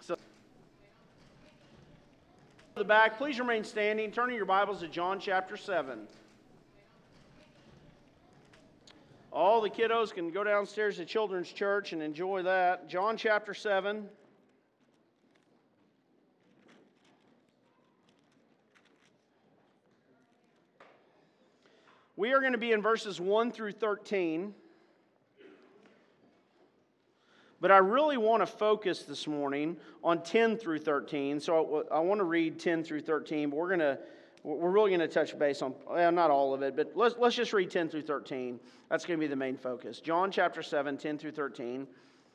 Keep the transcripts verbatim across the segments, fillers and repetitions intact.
So, the back, please remain standing. Turning your Bibles to John chapter seven. All the kiddos can go downstairs to Children's Church and enjoy that. John chapter seven. We are going to be in verses one through thirteen. But I really want to focus this morning on ten through thirteen. So I want to read ten through thirteen, but we're going to we're really going to touch base on well, not all of it, but let's let's just read ten through thirteen. That's going to be the main focus. John chapter seven, ten through thirteen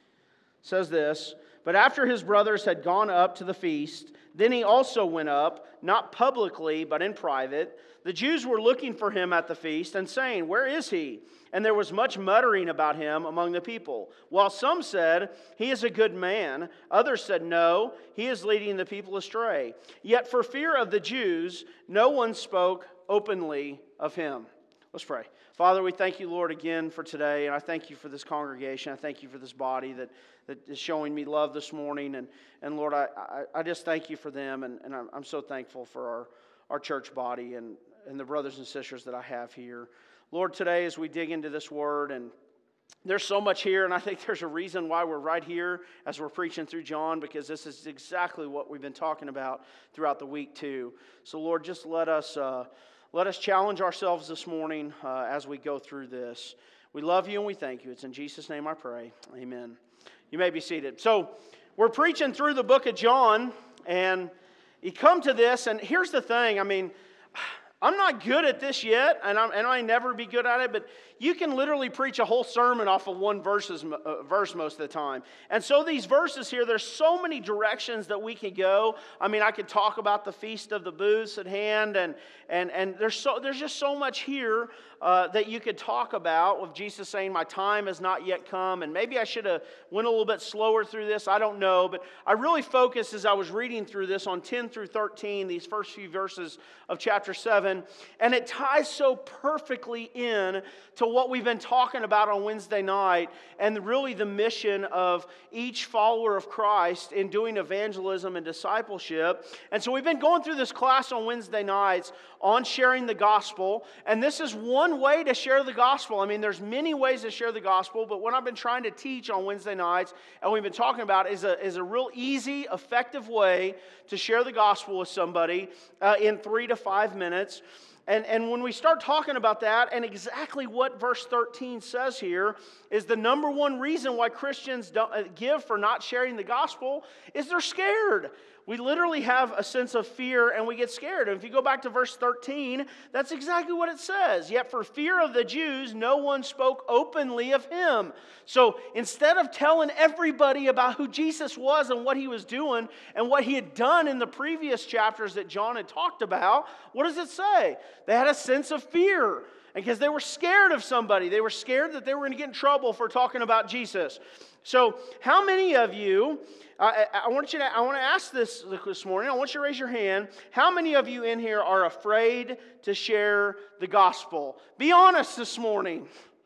says this, "But after his brothers had gone up to the feast, then he also went up, not publicly, but in private. The Jews were looking for him at the feast and saying, 'Where is he?' And there was much muttering about him among the people. While some said, 'He is a good man,' others said, 'No, he is leading the people astray.' Yet for fear of the Jews, no one spoke openly of him." Let's pray. Father, we thank you, Lord, again for today, and I thank you for this congregation. I thank you for this body that, that is showing me love this morning, and, and Lord, I, I, I just thank you for them, and, and I'm, I'm so thankful for our, our church body and, and the brothers and sisters that I have here. Lord, today as we dig into this word, and there's so much here, and I think there's a reason why we're right here as we're preaching through John, because this is exactly what we've been talking about throughout the week too. So Lord, just let us uh, let us challenge ourselves this morning uh, as we go through this. We love you and we thank you. It's in Jesus' name I pray. Amen. You may be seated. So we're preaching through the book of John, and you come to this, and here's the thing. I mean, I'm not good at this yet, and, I'm, and I never be good at it, but you can literally preach a whole sermon off of one verses, uh, verse most of the time. And so these verses here, there's so many directions that we can go. I mean, I could talk about the Feast of the Booths at hand, and and and there's so there's just so much here uh, that you could talk about with Jesus saying, "My time has not yet come," and maybe I should have went a little bit slower through this. I don't know, but I really focused as I was reading through this on ten through thirteen, these first few verses of chapter seven, and it ties so perfectly in to what we've been talking about on Wednesday night, and really the mission of each follower of Christ in doing evangelism and discipleship. And so we've been going through this class on Wednesday nights on sharing the gospel, and this is one way to share the gospel. I mean, there's many ways to share the gospel, but what I've been trying to teach on Wednesday nights, and we've been talking about, is a, is a real easy, effective way to share the gospel with somebody uh, in three to five minutes. And, and when we start talking about that, and exactly what verse thirteen says here, is the number one reason why Christians don't give for not sharing the gospel is they're scared. We literally have a sense of fear and we get scared. And if you go back to verse thirteen, that's exactly what it says. Yet for fear of the Jews, no one spoke openly of him. So instead of telling everybody about who Jesus was and what he was doing and what he had done in the previous chapters that John had talked about, what does it say? They had a sense of fear. Because they were scared of somebody. They were scared that they were going to get in trouble for talking about Jesus. So how many of you, I, I want you to, I want to ask this this morning, I want you to raise your hand. How many of you in here are afraid to share the gospel? Be honest this morning.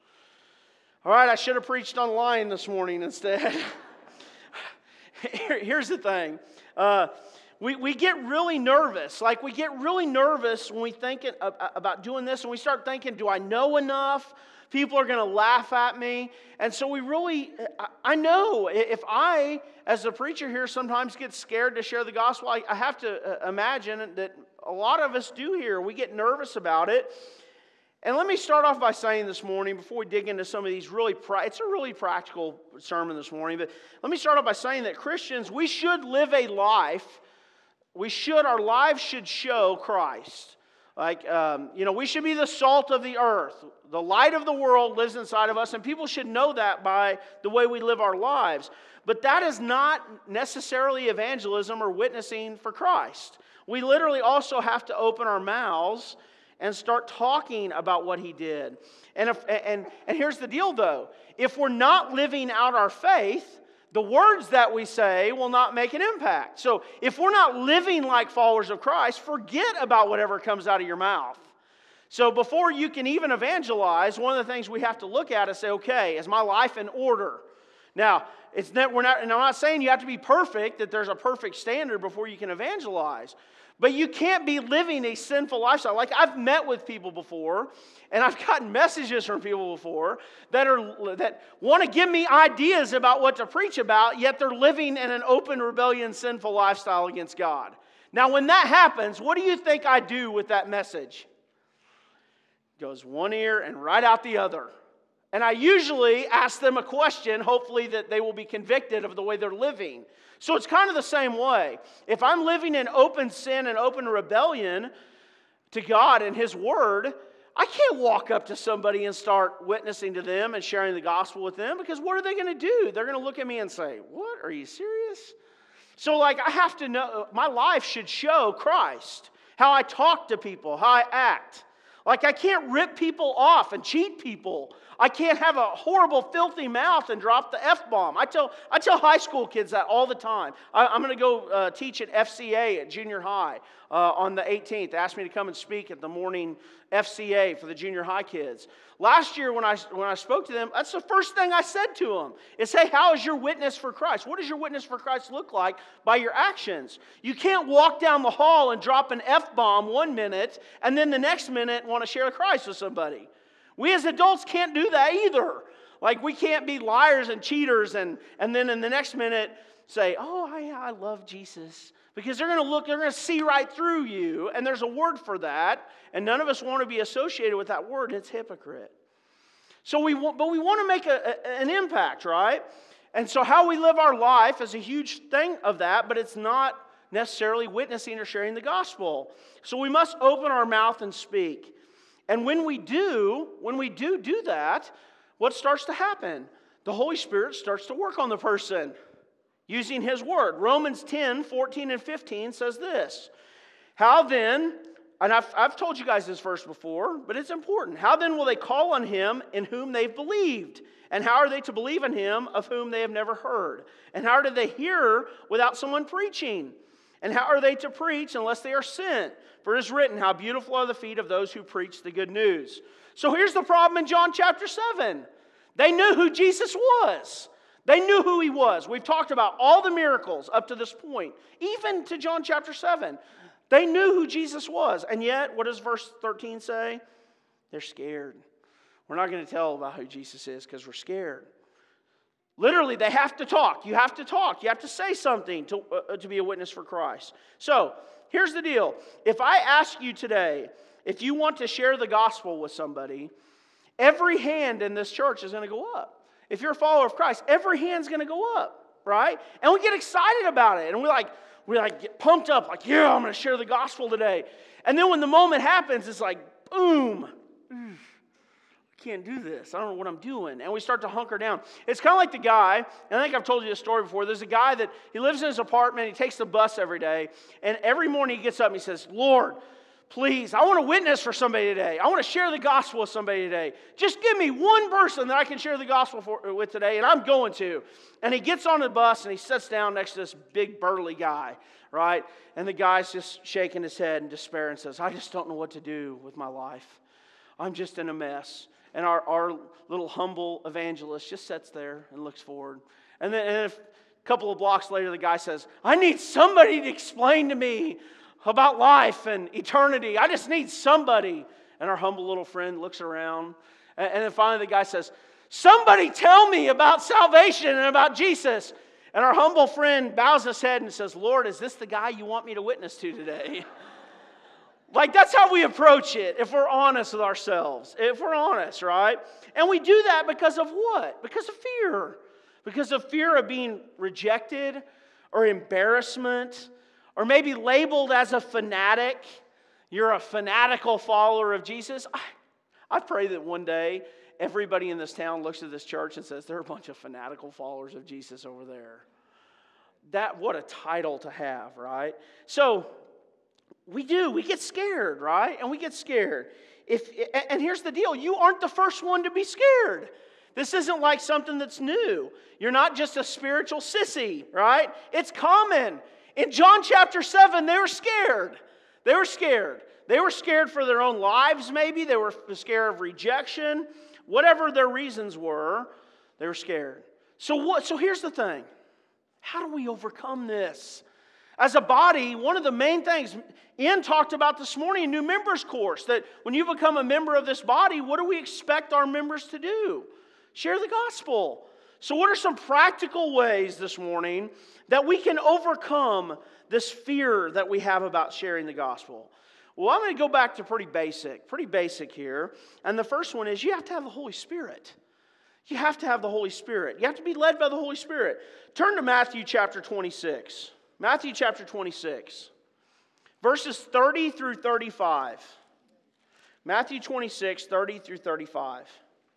All right, I should have preached online this morning instead. Here, here's the thing. Uh, We we get really nervous. Like we get really nervous when we think it, uh, about doing this, and we start thinking, do I know enough? People are going to laugh at me. And so we really, I, I know if I, as a preacher here, sometimes get scared to share the gospel, I, I have to uh, imagine that a lot of us do here. We get nervous about it. And let me start off by saying this morning, before we dig into some of these really, pra- it's a really practical sermon this morning, but let me start off by saying that Christians, we should live a life We should, our lives should show Christ. Like, um, you know, we should be the salt of the earth. The light of the world lives inside of us, and people should know that by the way we live our lives. But that is not necessarily evangelism or witnessing for Christ. We literally also have to open our mouths and start talking about what he did. And, if, and, and here's the deal, though. If we're not living out our faith, the words that we say will not make an impact. So if we're not living like followers of Christ, forget about whatever comes out of your mouth. So before you can even evangelize, one of the things we have to look at is say, okay, is my life in order? Now, it's not, we're not, and I'm not saying you have to be perfect, that there's a perfect standard before you can evangelize. But you can't be living a sinful lifestyle. Like, I've met with people before, and I've gotten messages from people before that are that want to give me ideas about what to preach about, yet they're living in an open rebellion, sinful lifestyle against God. Now, when that happens, what do you think I do with that message? It goes one ear and right out the other. And I usually ask them a question, hopefully that they will be convicted of the way they're living. So it's kind of the same way. If I'm living in open sin and open rebellion to God and His Word, I can't walk up to somebody and start witnessing to them and sharing the gospel with them, because what are they going to do? They're going to look at me and say, "What? Are you serious?" So like, I have to know, my life should show Christ. How I talk to people, how I act. Like, I can't rip people off and cheat people. I can't have a horrible, filthy mouth and drop the F-bomb. I tell I tell high school kids that all the time. I, I'm going to go uh, teach at F C A at junior high uh, on the eighteenth. They asked me to come and speak at the morning F C A for the junior high kids. Last year when I, when I spoke to them, that's the first thing I said to them. Is, hey, how is your witness for Christ? What does your witness for Christ look like by your actions? You can't walk down the hall and drop an F-bomb one minute and then the next minute want to share Christ with somebody. We as adults can't do that either. Like, we can't be liars and cheaters and, and then in the next minute say, "Oh, I, I love Jesus." Because they're going to look, they're going to see right through you, and there's a word for that, and none of us want to be associated with that word. It's hypocrite. So we want, but we want to make a, a, an impact, right? And so how we live our life is a huge thing of that, but it's not necessarily witnessing or sharing the gospel. So we must open our mouth and speak. And when we do, when we do do that, what starts to happen? The Holy Spirit starts to work on the person using His Word. Romans ten, fourteen, and fifteen says this. How then, and I've, I've told you guys this verse before, but it's important. How then will they call on Him in whom they've believed? And how are they to believe in Him of whom they have never heard? And how do they hear without someone preaching? And how are they to preach unless they are sent? For it is written, how beautiful are the feet of those who preach the good news. So here's the problem in John chapter seven. They knew who Jesus was. They knew who He was. We've talked about all the miracles up to this point, even to John chapter seven. They knew who Jesus was. And yet, what does verse thirteen say? They're scared. We're not going to tell about who Jesus is because we're scared. Literally, they have to talk. You have to talk. You have to say something to, uh, to be a witness for Christ. So, here's the deal. If I ask you today, if you want to share the gospel with somebody, every hand in this church is going to go up. If you're a follower of Christ, every hand's going to go up, right? And we get excited about it. And we like, we like get pumped up, like, yeah, I'm going to share the gospel today. And then when the moment happens, it's like, boom. I can't do this. I don't know what I'm doing. And we start to hunker down. It's kind of like the guy, and I think I've told you this story before. There's a guy that he lives in his apartment. He takes the bus every day. And every morning he gets up and he says, "Lord, please, I want to witness for somebody today. I want to share the gospel with somebody today. Just give me one person that I can share the gospel for, with today, and I'm going to." And he gets on the bus and he sits down next to this big burly guy, right? And the guy's just shaking his head in despair and says, "I just don't know what to do with my life. I'm just in a mess." And our, our little humble evangelist just sits there and looks forward. And then and a couple of blocks later, the guy says, "I need somebody to explain to me about life and eternity. I just need somebody." And our humble little friend looks around. And, and then finally the guy says, "Somebody tell me about salvation and about Jesus." And our humble friend bows his head and says, "Lord, is this the guy you want me to witness to today?" Like, that's how we approach it if we're honest with ourselves. If we're honest, right? And we do that because of what? Because of fear. Because of fear of being rejected or embarrassment or maybe labeled as a fanatic. You're a fanatical follower of Jesus. I, I pray that one day everybody in this town looks at this church and says, "There are a bunch of fanatical followers of Jesus over there." That, what a title to have, right? So, we do. We get scared, right? And we get scared. If and here's the deal. You aren't the first one to be scared. This isn't like something that's new. You're not just a spiritual sissy, right? It's common. In John chapter seven, they were scared. They were scared. They were scared for their own lives, maybe. They were scared of rejection. Whatever their reasons were, they were scared. So what? So here's the thing. How do we overcome this? As a body, one of the main things Ian talked about this morning in New Members Course, that when you become a member of this body, what do we expect our members to do? Share the gospel. So what are some practical ways this morning that we can overcome this fear that we have about sharing the gospel? Well, I'm going to go back to pretty basic, pretty basic here. And the first one is you have to have the Holy Spirit. You have to have the Holy Spirit. You have to be led by the Holy Spirit. Turn to Matthew chapter twenty-six. Matthew chapter twenty-six. Verses thirty through thirty-five. Matthew twenty-six, thirty through thirty-five.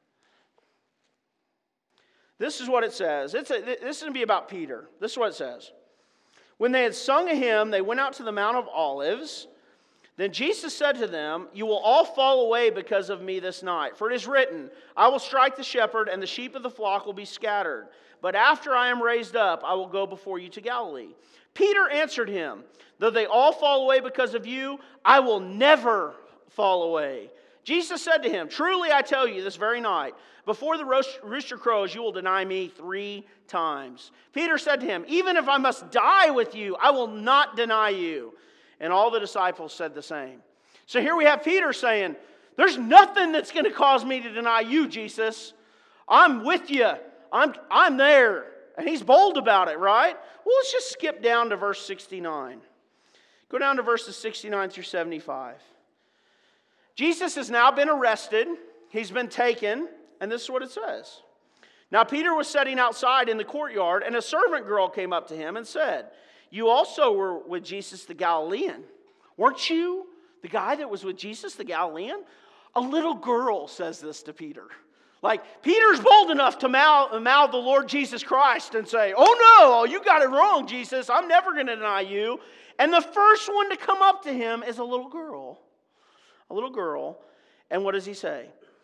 This is what it says. It's a, this is going to be about Peter. This is what it says. When they had sung a hymn, they went out to the Mount of Olives. Then Jesus said to them, "You will all fall away because of me this night. For it is written, I will strike the shepherd, and the sheep of the flock will be scattered. But after I am raised up, I will go before you to Galilee." Peter answered him, "Though they all fall away because of you, I will never fall away." Jesus said to him, "Truly I tell you, this very night, before the rooster crows, you will deny me three times." Peter said to him, "Even if I must die with you, I will not deny you." And all the disciples said the same. So here we have Peter saying, there's nothing that's going to cause me to deny you, Jesus. I'm with you. I'm, I'm there. And he's bold about it, right? Well, let's just skip down to verse sixty-nine. Go down to verses sixty-nine through seventy-five. Jesus has now been arrested. He's been taken. And this is what it says. Now Peter was sitting outside in the courtyard, and a servant girl came up to him and said, "You also were with Jesus the Galilean. Weren't you the guy that was with Jesus the Galilean?" A little girl says this to Peter. Like, Peter's bold enough to mouth, mouth the Lord Jesus Christ and say, "Oh no, you got it wrong, Jesus. I'm never going to deny you." And the first one to come up to him is a little girl. A little girl. And what does he say?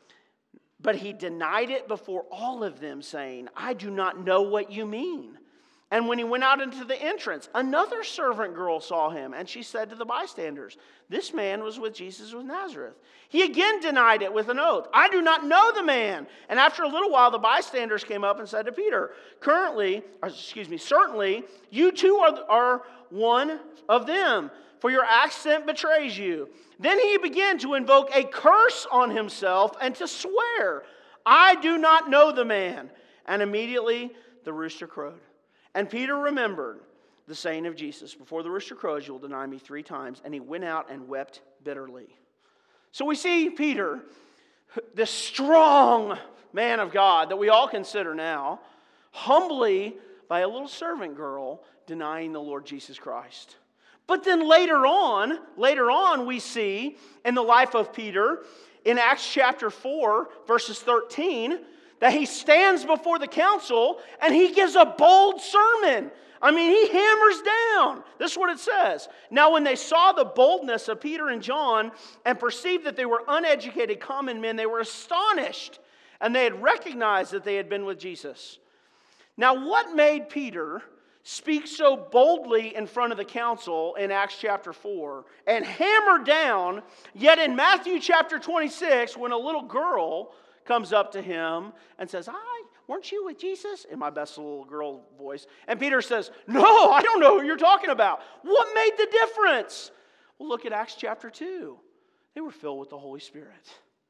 But he denied it before all of them, saying, "I do not know what you mean." And when he went out into the entrance, another servant girl saw him, and she said to the bystanders, "This man was with Jesus of Nazareth." He again denied it with an oath, "I do not know the man." And after a little while, the bystanders came up and said to Peter, "Currently, or excuse me, certainly, you too are, are one of them, for your accent betrays you." Then he began to invoke a curse on himself and to swear, "I do not know the man." And immediately the rooster crowed. And Peter remembered the saying of Jesus, "Before the rooster crows, you will deny me three times." And he went out and wept bitterly. So we see Peter, this strong man of God that we all consider now, humbly, by a little servant girl, denying the Lord Jesus Christ. But then later on, later on we see in the life of Peter, in Acts chapter four, verses thirteen, that he stands before the council and he gives a bold sermon. I mean, he hammers down. This is what it says. Now, when they saw the boldness of Peter and John and perceived that they were uneducated common men, they were astonished, and they had recognized that they had been with Jesus. Now, what made Peter speak so boldly in front of the council in Acts chapter four and hammer down, yet in Matthew chapter twenty-six, when a little girl comes up to him and says, "Hi, weren't you with Jesus?" in my best little girl voice. And Peter says, "No, I don't know who you're talking about." What made the difference? Well, look at Acts chapter two. They were filled with the Holy Spirit.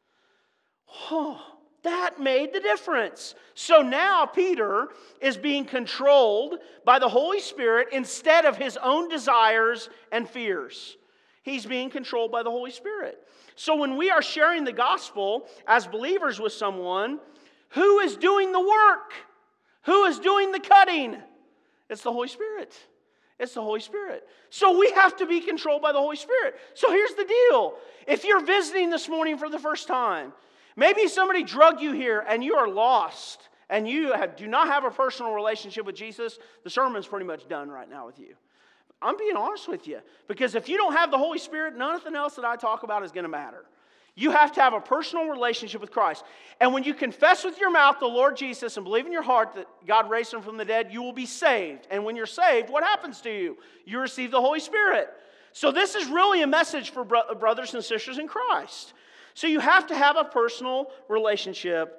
Oh, that made the difference. So now Peter is being controlled by the Holy Spirit instead of his own desires and fears. He's being controlled by the Holy Spirit. So when we are sharing the gospel as believers with someone, who is doing the work? Who is doing the cutting? It's the Holy Spirit. It's the Holy Spirit. So we have to be controlled by the Holy Spirit. So here's the deal. If you're visiting this morning for the first time, maybe somebody drugged you here and you are lost and you have, do not have a personal relationship with Jesus, the sermon's pretty much done right now with you. I'm being honest with you. Because if you don't have the Holy Spirit, nothing else that I talk about is going to matter. You have to have a personal relationship with Christ. And when you confess with your mouth the Lord Jesus and believe in your heart that God raised him from the dead, you will be saved. And when you're saved, what happens to you? You receive the Holy Spirit. So this is really a message for brothers and sisters in Christ. So you have to have a personal relationship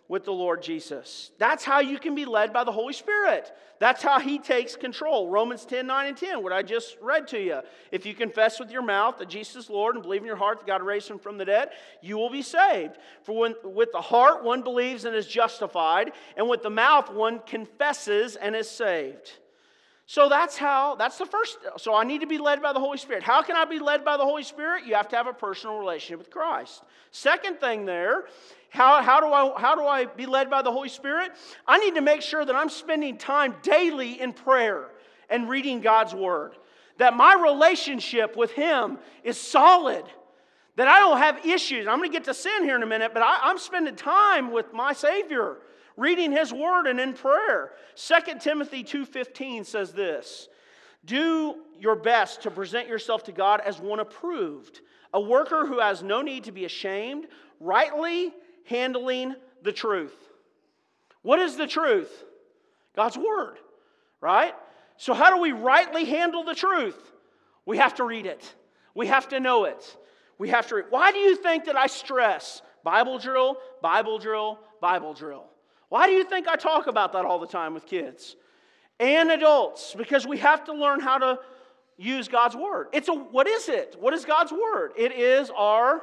with the Lord Jesus. That's how you can be led by the Holy Spirit. That's how He takes control. Romans ten, nine, and ten, what I just read to you. If you confess with your mouth that Jesus is Lord and believe in your heart that God raised Him from the dead, you will be saved. For when, with the heart one believes and is justified, and with the mouth one confesses and is saved. So that's how, that's the first, so I need to be led by the Holy Spirit. How can I be led by the Holy Spirit? You have to have a personal relationship with Christ. Second thing there, how, how, do I, how do I be led by the Holy Spirit? I need to make sure that I'm spending time daily in prayer and reading God's Word. That my relationship with Him is solid. That I don't have issues. I'm going to get to sin here in a minute, but I, I'm spending time with my Savior, reading His Word and in prayer. Second Timothy two fifteen says this, do your best to present yourself to God as one approved, a worker who has no need to be ashamed, rightly handling the truth. What is the truth? God's Word, right? So how do we rightly handle the truth? We have to read it. We have to know it. We have to read. Why do you think that I stress Bible drill, Bible drill, Bible drill? Why do you think I talk about that all the time with kids and adults? Because we have to learn how to use God's Word. It's a, what is it? What is God's Word? It is our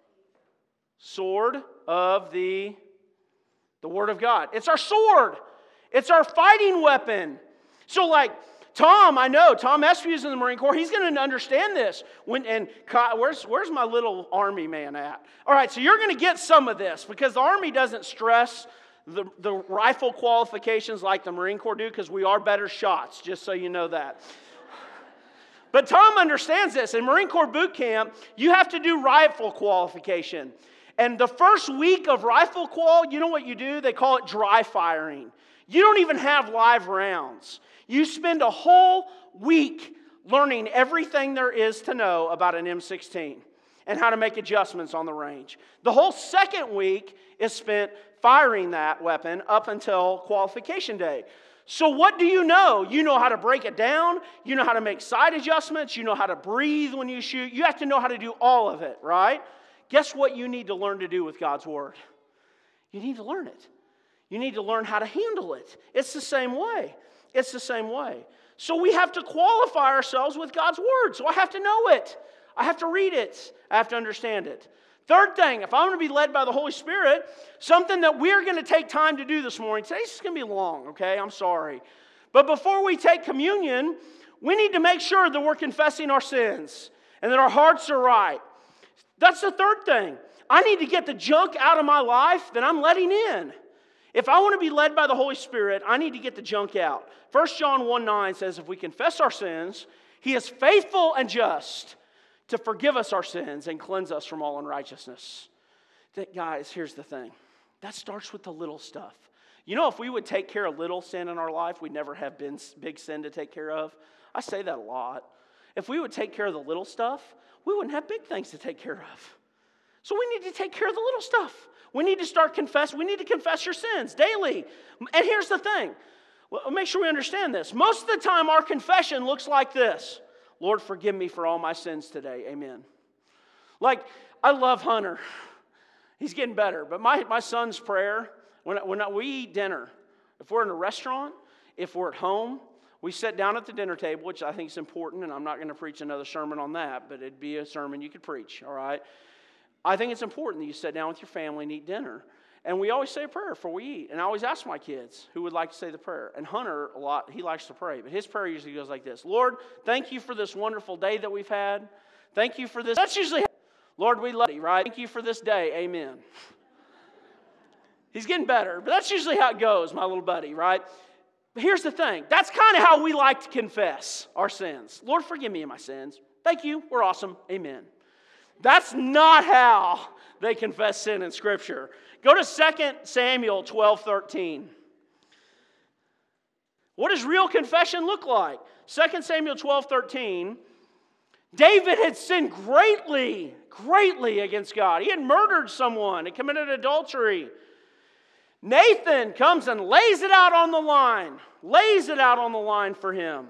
sword of the, the Word of God. It's our sword. It's our fighting weapon. So like Tom, I know, Tom Espew's in the Marine Corps. He's going to understand this. When and where's, where's my little Army man at? All right, so you're going to get some of this because the Army doesn't stress The, the rifle qualifications like the Marine Corps do because we are better shots, just so you know that. But Tom understands this. In Marine Corps boot camp, you have to do rifle qualification. And the first week of rifle qual, you know what you do? They call it dry firing. You don't even have live rounds. You spend a whole week learning everything there is to know about an M sixteen and how to make adjustments on the range. The whole second week is spent firing that weapon up until qualification day. So what do you know? You know how to break it down. You know how to make side adjustments. You know how to breathe when you shoot. You have to know how to do all of it, right? Guess what you need to learn to do with God's Word? You need to learn it. You need to learn how to handle it. It's the same way. It's the same way. So we have to qualify ourselves with God's Word. So I have to know it. I have to read it. I have to understand it. Third thing, if I'm going to be led by the Holy Spirit, something that we're going to take time to do this morning. Today's going to be long, okay? I'm sorry. But before we take communion, we need to make sure that we're confessing our sins and that our hearts are right. That's the third thing. I need to get the junk out of my life that I'm letting in. If I want to be led by the Holy Spirit, I need to get the junk out. First John one nine says, if we confess our sins, He is faithful and just to forgive us our sins and cleanse us from all unrighteousness. That, guys, here's the thing. That starts with the little stuff. You know, if we would take care of little sin in our life, we'd never have big sin to take care of. I say that a lot. If we would take care of the little stuff, we wouldn't have big things to take care of. So we need to take care of the little stuff. We need to start confess. We need to confess your sins daily. And here's the thing. Well, make sure we understand this. Most of the time, our confession looks like this. Lord, forgive me for all my sins today. Amen. Like, I love Hunter. He's getting better. But my, my son's prayer, when, when we eat dinner, if we're in a restaurant, if we're at home, we sit down at the dinner table, which I think is important, and I'm not going to preach another sermon on that, but it'd be a sermon you could preach, all right? I think it's important that you sit down with your family and eat dinner. And we always say a prayer before we eat. And I always ask my kids who would like to say the prayer. And Hunter, a lot, he likes to pray. But his prayer usually goes like this. Lord, thank you for this wonderful day that we've had. Thank you for this. That's usually, Lord, we love you, right? Thank you for this day. Amen. He's getting better. But that's usually how it goes, my little buddy, right? But here's the thing. That's kind of how we like to confess our sins. Lord, forgive me of my sins. Thank you. We're awesome. Amen. That's not how they confess sin in Scripture. Go to Second Samuel twelve thirteen. What does real confession look like? Second Samuel twelve thirteen. David had sinned greatly, greatly against God. He had murdered someone and committed adultery. Nathan comes and lays it out on the line. Lays it out on the line for him.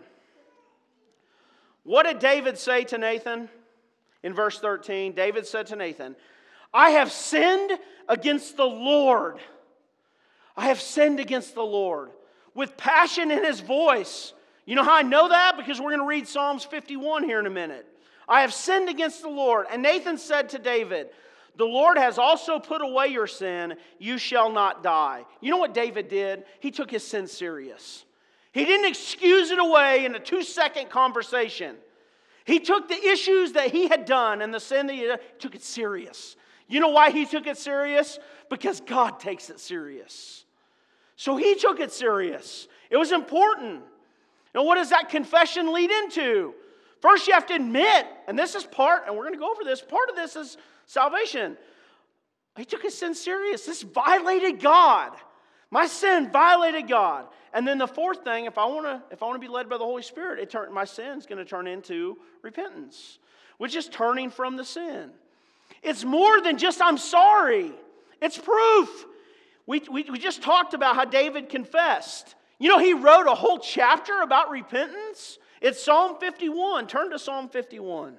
What did David say to Nathan? In verse thirteen, David said to Nathan, I have sinned against the Lord. I have sinned against the Lord. With passion in his voice. You know how I know that? Because we're going to read Psalms fifty-one here in a minute. I have sinned against the Lord. And Nathan said to David, the Lord has also put away your sin. You shall not die. You know what David did? He took his sin serious. He didn't excuse it away in a two-second conversation. He took the issues that he had done and the sin that he did, took it serious. You know why he took it serious? Because God takes it serious. So he took it serious. It was important. And what does that confession lead into? First you have to admit, and this is part, and we're going to go over this, part of this is salvation. He took his sin serious. This violated God. My sin violated God. And then the fourth thing, if I want to if I want to be led by the Holy Spirit, it turn, my sin is going to turn into repentance, which is turning from the sin. It's more than just I'm sorry. It's proof. We, we, we just talked about how David confessed. You know, he wrote a whole chapter about repentance. It's Psalm fifty-one. Turn to Psalm fifty-one.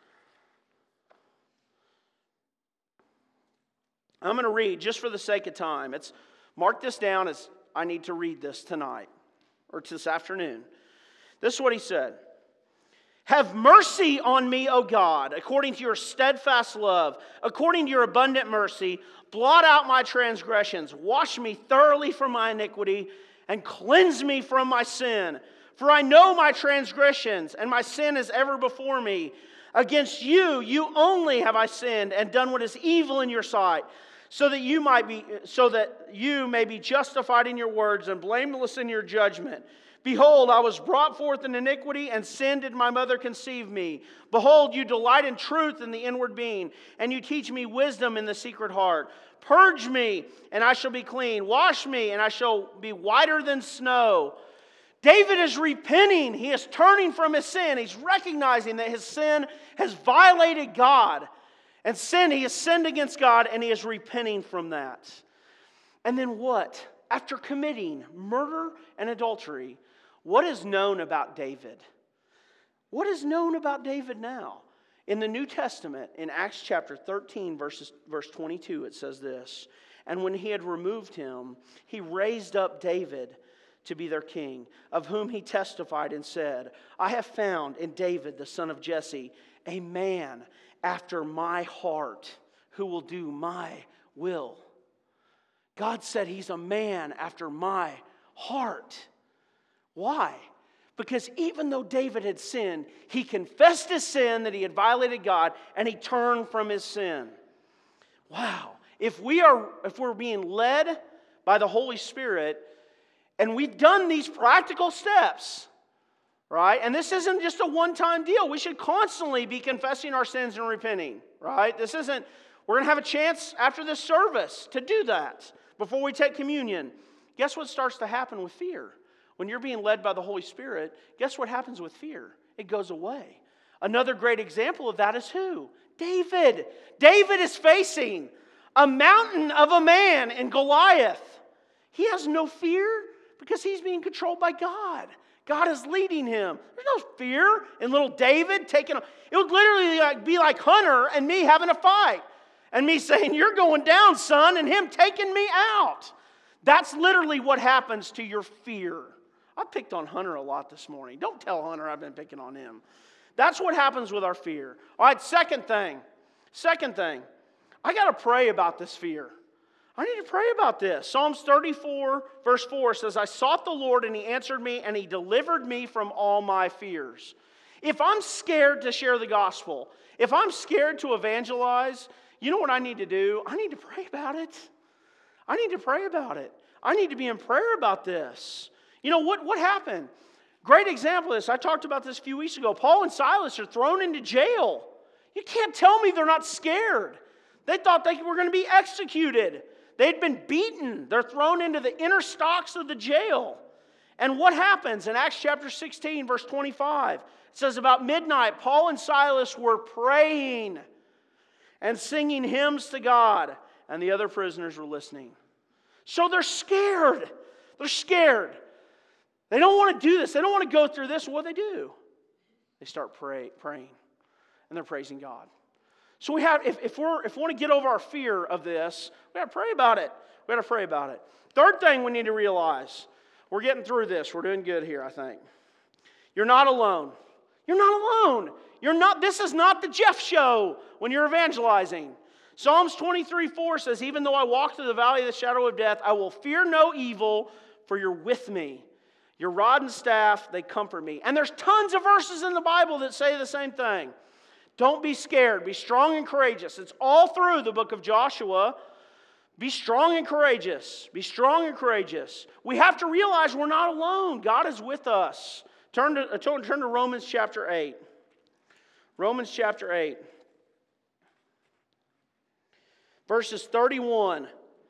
I'm going to read just for the sake of time. It's mark this down as I need to read this tonight or this afternoon. This is what he said. Have mercy on me, O God, according to your steadfast love, according to your abundant mercy. Blot out my transgressions. Wash me thoroughly from my iniquity and cleanse me from my sin. For I know my transgressions, and my sin is ever before me. Against you, you only have I sinned and done what is evil in your sight, so that you might be, so that you may be justified in your words and blameless in your judgment. Behold, I was brought forth in iniquity, and sin did my mother conceive me. Behold, you delight in truth in the inward being, and you teach me wisdom in the secret heart. Purge me, and I shall be clean. Wash me, and I shall be whiter than snow. David is repenting. He is turning from his sin. He's recognizing that his sin has violated God. And sin, he has sinned against God, and he is repenting from that. And then what? After committing murder and adultery, what is known about David? What is known about David now? In the New Testament, in Acts chapter thirteen, verses, verse twenty-two, it says this. And when he had removed him, he raised up David to be their king, of whom he testified and said, I have found in David, the son of Jesse, a man after my heart who will do my will. God said he's a man after my heart. Why? Because even though David had sinned, he confessed his sin, that he had violated God, and he turned from his sin. Wow. If we are, if we're being led by the Holy Spirit, and we've done these practical steps, right? And this isn't just a one-time deal. We should constantly be confessing our sins and repenting, right? This isn't, we're going to have a chance after this service to do that before we take communion. Guess what starts to happen with fear? When you're being led by the Holy Spirit, guess what happens with fear? It goes away. Another great example of that is who? David. David is facing a mountain of a man in Goliath. He has no fear because he's being controlled by God. God is leading him. There's no fear in little David taking a... It would literally like, be like Hunter and me having a fight. And me saying, you're going down, son, and him taking me out. That's literally what happens to your fear. I picked on Hunter a lot this morning. Don't tell Hunter I've been picking on him. That's what happens with our fear. All right, second thing. Second thing. I got to pray about this fear. I need to pray about this. Psalms thirty-four, verse four says, I sought the Lord, and he answered me, and he delivered me from all my fears. If I'm scared to share the gospel, if I'm scared to evangelize, you know what I need to do? I need to pray about it. I need to pray about it. I need to be in prayer about this. You know, what, what happened? Great example of this. I talked about this a few weeks ago. Paul and Silas are thrown into jail. You can't tell me they're not scared. They thought they were going to be executed. They'd been beaten. They're thrown into the inner stocks of the jail. And what happens? In Acts chapter sixteen, verse twenty-five, it says, about midnight, Paul and Silas were praying and singing hymns to God, and the other prisoners were listening. So they're scared. They're scared. They don't want to do this. They don't want to go through this. What do they do? They start pray, praying, and they're praising God. So we have, if, if we're if we want to get over our fear of this, we got to pray about it. We got to pray about it. Third thing we need to realize, we're getting through this. We're doing good here, I think. You're not alone. You're not alone. You're not. This is not the Jeff show when you're evangelizing. Psalms twenty-three four says, even though I walk through the valley of the shadow of death, I will fear no evil, for you're with me. Your rod and staff, they comfort me. And there's tons of verses in the Bible that say the same thing. Don't be scared. Be strong and courageous. It's all through the book of Joshua. Be strong and courageous. Be strong and courageous. We have to realize we're not alone. God is with us. Turn to, turn to Romans chapter eight. Romans chapter eight. Verses thirty-one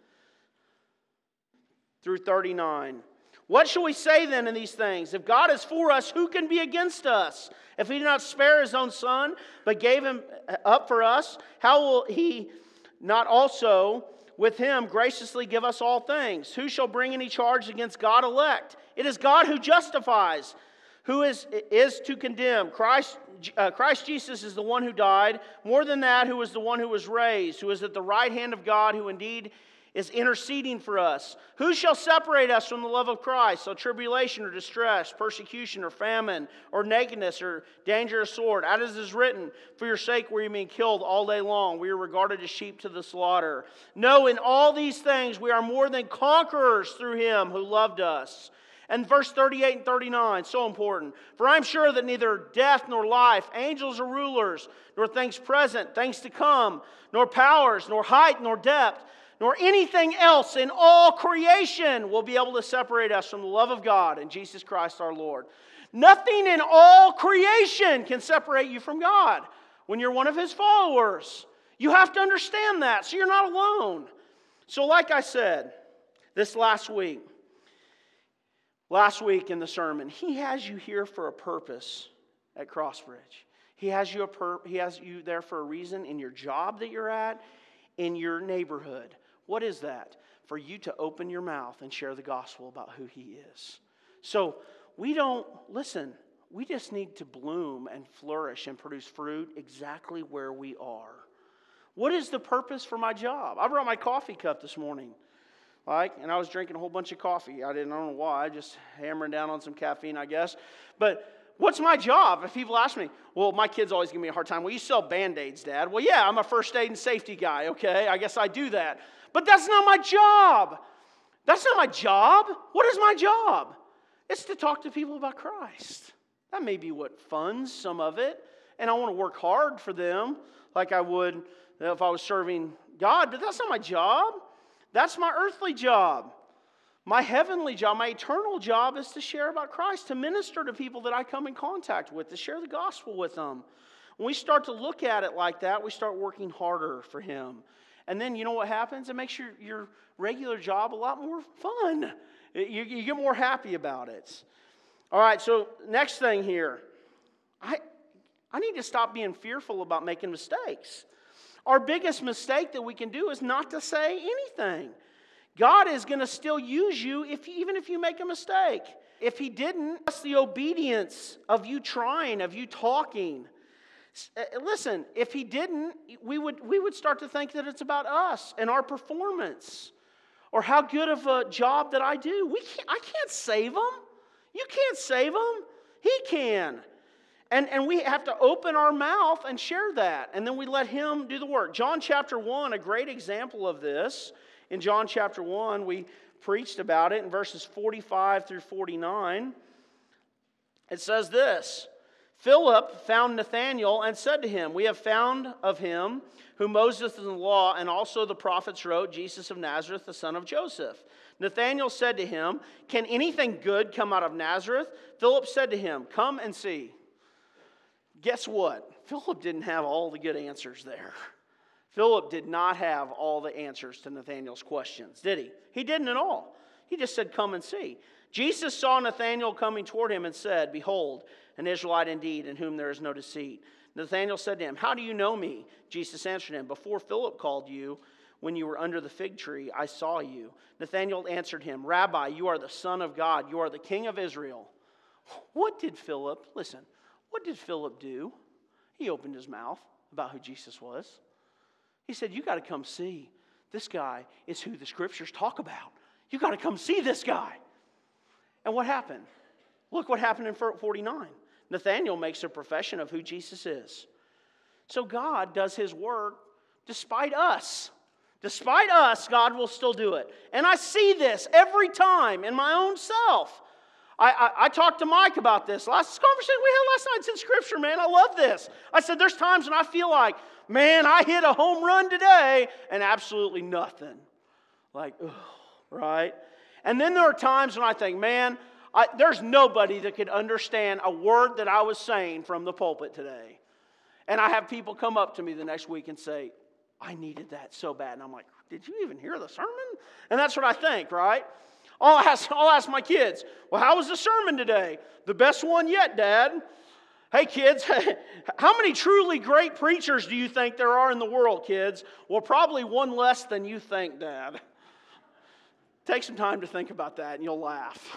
through thirty-nine. What shall we say then in these things? If God is for us, who can be against us? If He did not spare His own Son, but gave Him up for us, how will He not also with Him graciously give us all things? Who shall bring any charge against God elect? It is God who justifies. Who is, is to condemn? Christ, uh, Christ Jesus is the one who died. More than that, who is the one who was raised, who is at the right hand of God, who indeed is interceding for us. Who shall separate us from the love of Christ? So tribulation or distress, persecution or famine, or nakedness or danger of sword. As it is written, for your sake we are being killed all day long. We are regarded as sheep to the slaughter. No, in all these things we are more than conquerors through Him who loved us. And verse thirty-eight and thirty-nine, so important. For I am sure that neither death nor life, angels or rulers, nor things present, things to come, nor powers, nor height, nor depth, nor anything else in all creation will be able to separate us from the love of God and Jesus Christ our Lord. Nothing in all creation can separate you from God when you're one of His followers. You have to understand that, so you're not alone. So like I said, this last week, last week in the sermon, He has you here for a purpose at Crossbridge. He has you, a pur- he has you there for a reason in your job that you're at, in your neighborhood. What is that? For you to open your mouth and share the gospel about who He is. So we don't, listen, we just need to bloom and flourish and produce fruit exactly where we are. What is the purpose for my job? I brought my coffee cup this morning. Like, and I was drinking a whole bunch of coffee. I didn't I don't know why, just hammering down on some caffeine, I guess. But what's my job? If people ask me, well, my kids always give me a hard time. Well, you sell Band-Aids, Dad. Well, yeah, I'm a first aid and safety guy, okay? I guess I do that. But that's not my job. That's not my job. What is my job? It's to talk to people about Christ. That may be what funds some of it. And I want to work hard for them like I would if I was serving God. But that's not my job. That's my earthly job. My heavenly job, my eternal job is to share about Christ, to minister to people that I come in contact with, to share the gospel with them. When we start to look at it like that, we start working harder for Him. And then you know what happens? It makes your, your regular job a lot more fun. You, you get more happy about it. All right, so next thing here. I, I need to stop being fearful about making mistakes. Our biggest mistake that we can do is not to say anything. God is going to still use you if even if you make a mistake. If He didn't, that's the obedience of you trying, of you talking. Listen, if He didn't, we would we would start to think that it's about us and our performance or how good of a job that I do. We can't, I can't save them. You can't save them. He can. And, and we have to open our mouth and share that. And then we let Him do the work. John chapter one, a great example of this. In John chapter one, we preached about it in verses forty-five through forty-nine. It says this. Philip found Nathanael and said to him, we have found of him whom Moses in the law and also the prophets wrote, Jesus of Nazareth, the son of Joseph. Nathanael said to him, can anything good come out of Nazareth? Philip said to him, come and see. Guess what? Philip didn't have all the good answers there. Philip did not have all the answers to Nathanael's questions, did he? He didn't at all. He just said, come and see. Jesus saw Nathanael coming toward him and said, behold, an Israelite indeed, in whom there is no deceit. Nathanael said to him, how do you know me? Jesus answered him, before Philip called you, when you were under the fig tree, I saw you. Nathanael answered him, Rabbi, you are the Son of God. You are the King of Israel. What did Philip, listen, what did Philip do? He opened his mouth about who Jesus was. He said, you got to come see. This guy is who the Scriptures talk about. You got to come see this guy. And what happened? Look what happened in forty-nine. Nathanael makes a profession of who Jesus is. So God does His work despite us. Despite us, God will still do it. And I see this every time in my own self. I, I, I talked to Mike about this. Last conversation we had last night, it's in Scripture, man. I love this. I said, there's times when I feel like, man, I hit a home run today and absolutely nothing. Like, ugh, right? And then there are times when I think, man, I, there's nobody that could understand a word that I was saying from the pulpit today. And I have people come up to me the next week and say, I needed that so bad. And I'm like, did you even hear the sermon? And that's what I think, right? I'll ask, I'll ask my kids, well, how was the sermon today? The best one yet, Dad. Hey, kids, how many truly great preachers do you think there are in the world, kids? Well, probably one less than you think, Dad. Take some time to think about that and you'll laugh.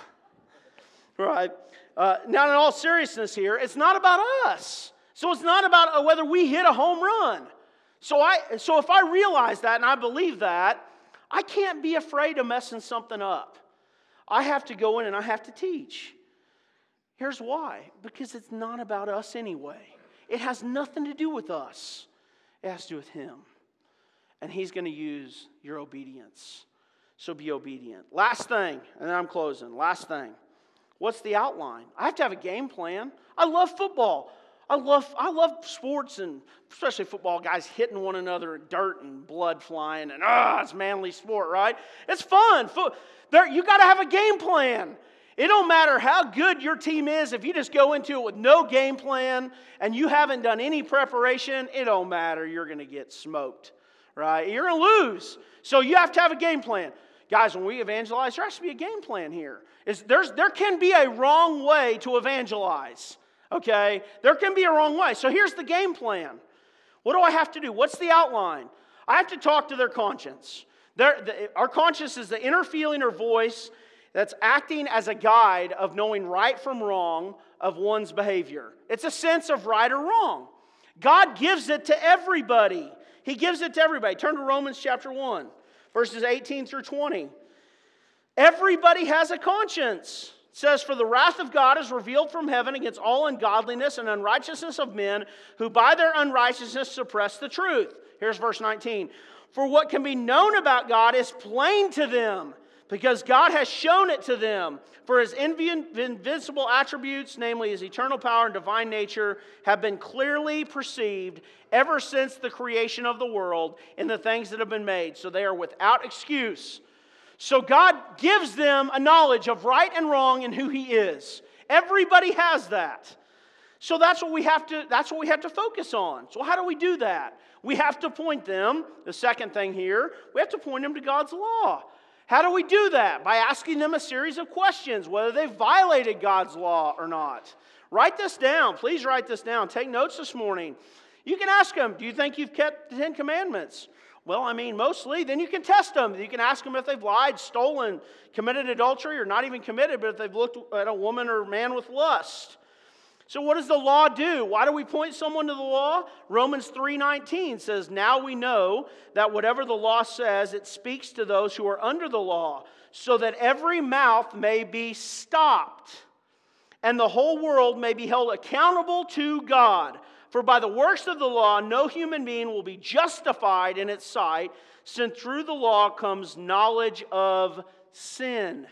Right? Uh, now, in all seriousness here, it's not about us. So it's not about whether we hit a home run. So I, so if I realize that and I believe that, I can't be afraid of messing something up. I have to go in and I have to teach. Here's why. Because it's not about us anyway. It has nothing to do with us. It has to do with Him. And He's going to use your obedience. So be obedient. Last thing, and then I'm closing. Last thing. What's the outline? I have to have a game plan. I love football. I love I love sports, and especially football, guys hitting one another, dirt and blood flying, and ah, it's manly sport, right? It's fun. There, you got to have a game plan. It don't matter how good your team is. If you just go into it with no game plan and you haven't done any preparation, it don't matter. You're going to get smoked, right? You're going to lose. So you have to have a game plan. Guys, when we evangelize, there has to be a game plan here. Is there's there can be a wrong way to evangelize. Okay? There can be a wrong way. So here's the game plan. What do I have to do? What's the outline? I have to talk to their conscience. Their, the, our conscience is the inner feeling or voice that's acting as a guide of knowing right from wrong of one's behavior. It's a sense of right or wrong. God gives it to everybody. He gives it to everybody. Turn to Romans chapter one, verses eighteen through twenty. Everybody has a conscience. It says, for the wrath of God is revealed from heaven against all ungodliness and unrighteousness of men who by their unrighteousness suppress the truth. Here's verse nineteen. For what can be known about God is plain to them, because God has shown it to them. For His invincible attributes, namely His eternal power and divine nature, have been clearly perceived ever since the creation of the world in the things that have been made. So they are without excuse. So God gives them a knowledge of right and wrong and who He is. Everybody has that. So that's what we have to, that's what we have to focus on. So how do we do that? We have to point them, the second thing here, we have to point them to God's law. How do we do that? By asking them a series of questions, whether they've violated God's law or not. Write this down. Please write this down. Take notes this morning. You can ask them, do you think you've kept the Ten Commandments? Well, I mean, mostly. Then you can test them. You can ask them if they've lied, stolen, committed adultery, or not even committed, but if they've looked at a woman or a man with lust. So what does the law do? Why do we point someone to the law? Romans three nineteen says, now we know that whatever the law says, it speaks to those who are under the law, so that every mouth may be stopped, and the whole world may be held accountable to God. For by the works of the law, no human being will be justified in its sight, since through the law comes knowledge of sin.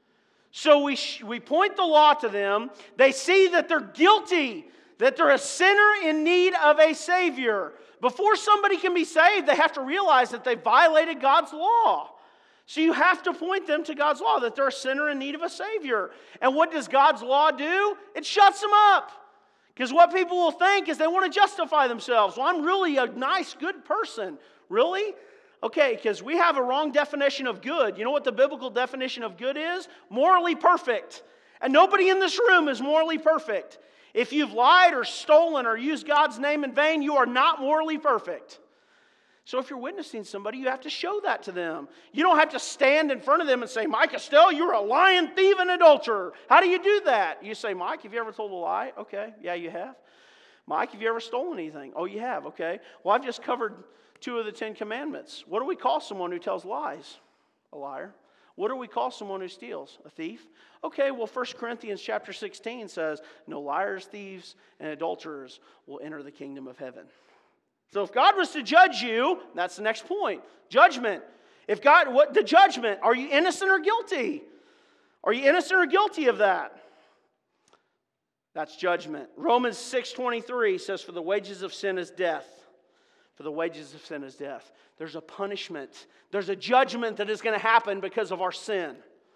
So we, sh- we point the law to them. They see that they're guilty, that they're a sinner in need of a Savior. Before somebody can be saved, they have to realize that they violated God's law. So you have to point them to God's law, that they're a sinner in need of a Savior. And what does God's law do? It shuts them up. Because what people will think is they want to justify themselves. Well, I'm really a nice, good person. Really? Okay, because we have a wrong definition of good. You know what the biblical definition of good is? Morally perfect. And nobody in this room is morally perfect. If you've lied or stolen or used God's name in vain, you are not morally perfect. So if you're witnessing somebody, you have to show that to them. You don't have to stand in front of them and say, Mike Estelle, you're a lying, thief, and adulterer. How do you do that? You say, Mike, have you ever told a lie? Okay, yeah, you have. Mike, have you ever stolen anything? Oh, you have, okay. Well, I've just covered two of the Ten Commandments. What do we call someone who tells lies? A liar. What do we call someone who steals? A thief. Okay, well, First Corinthians chapter sixteen says, no liars, thieves, and adulterers will enter the kingdom of heaven. So if God was to judge you, that's the next point. Judgment. If God, what the judgment, are you innocent or guilty? Are you innocent or guilty of that? That's judgment. Romans six twenty-three says, for the wages of sin is death. For the wages of sin is death. There's a punishment. There's a judgment that is going to happen because of our sin.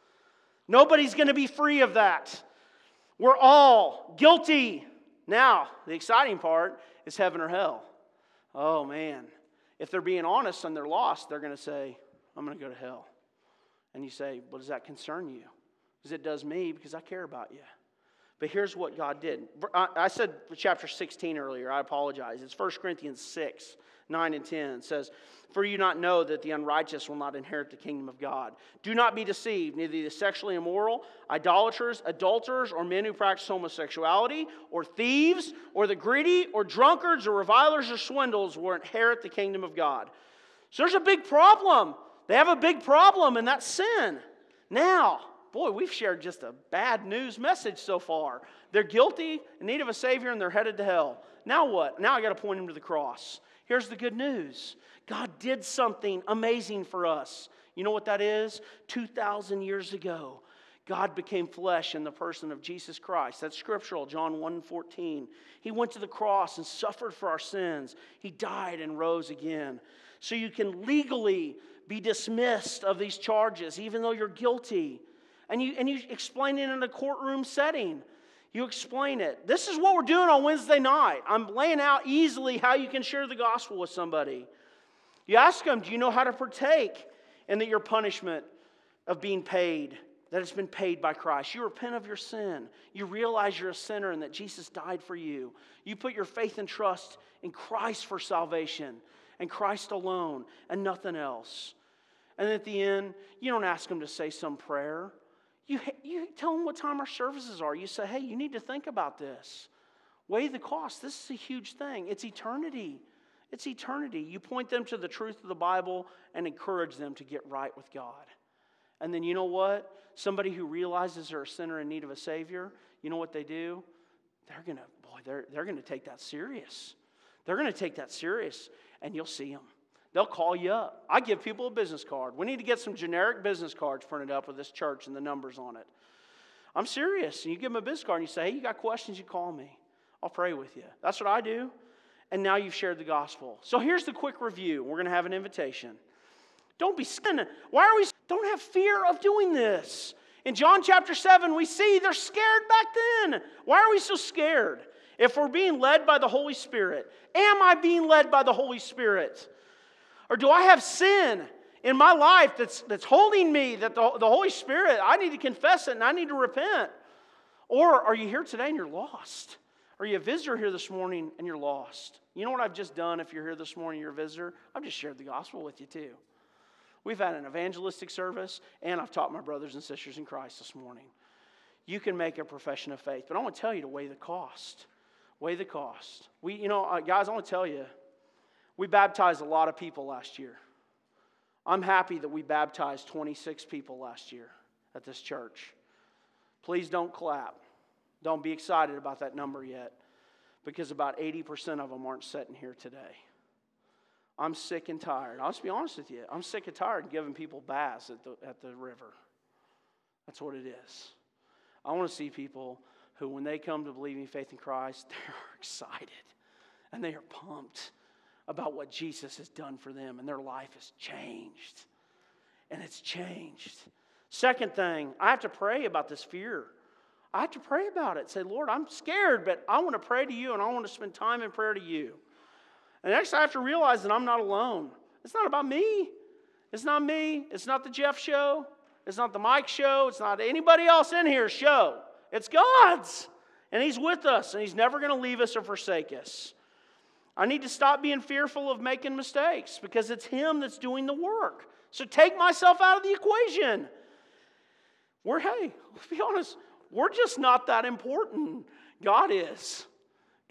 Nobody's going to be free of that. We're all guilty. Now, the exciting part is heaven or hell. Oh, man. If they're being honest and they're lost, they're going to say, I'm going to go to hell. And you say, well, does that concern you? Because it does me, because I care about you. But here's what God did. I said chapter sixteen earlier. I apologize. It's First Corinthians six, nine and ten. It says, for you not know that the unrighteous will not inherit the kingdom of God. Do not be deceived. Neither the sexually immoral, idolaters, adulterers, or men who practice homosexuality, or thieves, or the greedy, or drunkards, or revilers, or swindlers will inherit the kingdom of God. So there's a big problem. They have a big problem, and that's sin. Now, boy, we've shared just a bad news message so far. They're guilty, in need of a Savior, and they're headed to hell. Now what? Now I got to point them to the cross. Here's the good news. God did something amazing for us. You know what that is? two thousand years ago, God became flesh in the person of Jesus Christ. That's scriptural, John one fourteen. He went to the cross and suffered for our sins. He died and rose again. So you can legally be dismissed of these charges, even though you're guilty. And you, and you explain it in a courtroom setting. You explain it. This is what we're doing on Wednesday night. I'm laying out easily how you can share the gospel with somebody. You ask them, do you know how to partake? And that your punishment of being paid, that it's been paid by Christ. You repent of your sin. You realize you're a sinner and that Jesus died for you. You put your faith and trust in Christ for salvation, and Christ alone, and nothing else. And at the end, you don't ask them to say some prayer. You, you tell them what time our services are. You say, hey, you need to think about this. Weigh the cost. This is a huge thing. It's eternity. It's eternity. You point them to the truth of the Bible and encourage them to get right with God. And then you know what? Somebody who realizes they're a sinner in need of a Savior, you know what they do? They're going to, boy, they're, they're going to take that serious. They're going to take that serious, and you'll see them. They'll call you up. I give people a business card. We need to get some generic business cards printed up with this church and the numbers on it. I'm serious. And you give them a business card and you say, hey, you got questions, you call me. I'll pray with you. That's what I do. And now you've shared the gospel. So here's the quick review. We're going to have an invitation. Don't be scared. Why are we? Don't have fear of doing this. In John chapter seven, we see they're scared back then. Why are we so scared? If we're being led by the Holy Spirit, am I being led by the Holy Spirit? Or do I have sin in my life that's, that's holding me, that the, the Holy Spirit, I need to confess it and I need to repent? Or are you here today and you're lost? Are you a visitor here this morning and you're lost? You know what I've just done if you're here this morning and you're a visitor? I've just shared the gospel with you too. We've had an evangelistic service and I've taught my brothers and sisters in Christ this morning. You can make a profession of faith, but I want to tell you to weigh the cost. Weigh the cost. We, you know, uh, guys, I want to tell you, we baptized a lot of people last year. I'm happy that we baptized twenty-six people last year at this church. Please don't clap. Don't be excited about that number yet, because about eighty percent of them aren't sitting here today. I'm sick and tired. I'll just be honest with you. I'm sick and tired of giving people baths at the, at the river. That's what it is. I want to see people who, when they come to believing faith in Christ, they're excited and they are pumped about what Jesus has done for them, and their life has changed. And it's changed. Second thing, I have to pray about this fear. I have to pray about it. Say, Lord, I'm scared, but I want to pray to you, and I want to spend time in prayer to you. And next, I have to realize that I'm not alone. It's not about me. It's not me. It's not the Jeff show. It's not the Mike show. It's not anybody else in here's show. It's God's. And He's with us, and He's never going to leave us or forsake us. I need to stop being fearful of making mistakes because it's Him that's doing the work. So take myself out of the equation. We're, hey, let's be honest, we're just not that important. God is.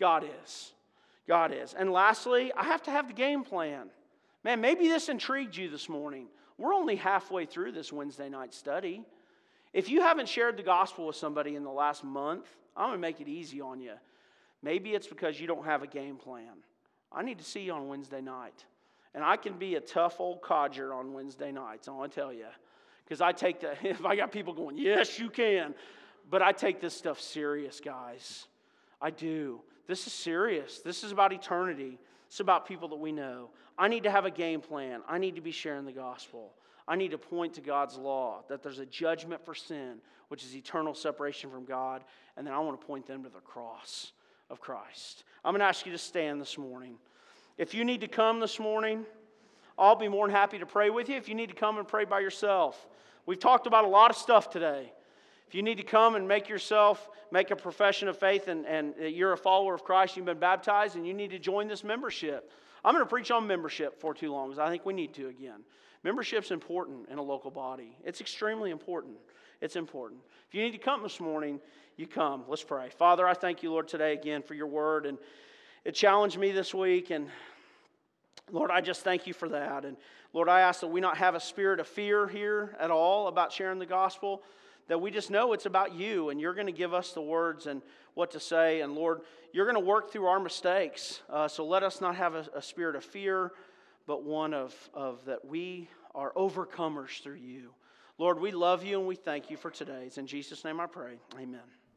God is. God is. And lastly, I have to have the game plan. Man, maybe this intrigued you this morning. We're only halfway through this Wednesday night study. If you haven't shared the gospel with somebody in the last month, I'm going to make it easy on you. Maybe it's because you don't have a game plan. I need to see you on Wednesday night. And I can be a tough old codger on Wednesday nights, I want to tell you. Because I take the, if I got people going, yes, you can. But I take this stuff serious, guys. I do. This is serious. This is about eternity. It's about people that we know. I need to have a game plan. I need to be sharing the gospel. I need to point to God's law, that there's a judgment for sin, which is eternal separation from God, and then I want to point them to the cross of Christ. I'm going to ask you to stand this morning. If you need to come this morning, I'll be more than happy to pray with you. If you need to come and pray by yourself, we've talked about a lot of stuff today. If you need to come and make yourself, make a profession of faith and, and you're a follower of Christ, you've been baptized, and you need to join this membership. I'm going to preach on membership for too long, because I think we need to again. Membership's important in a local body. It's extremely important. It's important. If you need to come this morning, you come. Let's pray. Father, I thank you, Lord, today again for your word. And it challenged me this week. And Lord, I just thank you for that. And Lord, I ask that we not have a spirit of fear here at all about sharing the gospel, that we just know it's about you, and you're going to give us the words and what to say. And Lord, you're going to work through our mistakes. Uh, so let us not have a, a spirit of fear, but one of, of that we are overcomers through you. Lord, we love you and we thank you for today. It's in Jesus' name I pray. Amen.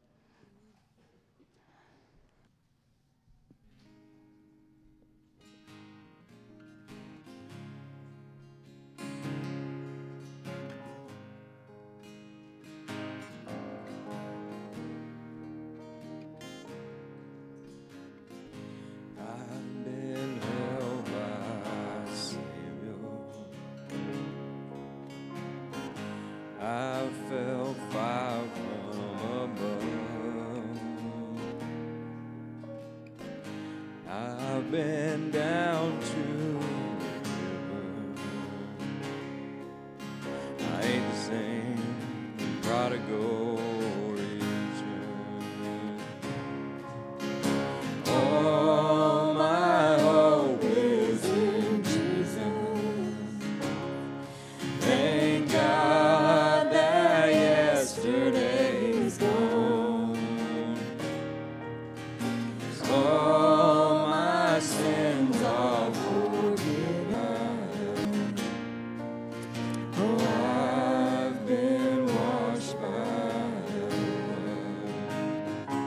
Been down to the river. I ain't the same prodigal return. All my hope is in Jesus. Thank God that yesterday's gone. All my sins are forgiven. Oh, I've been washed by the blood.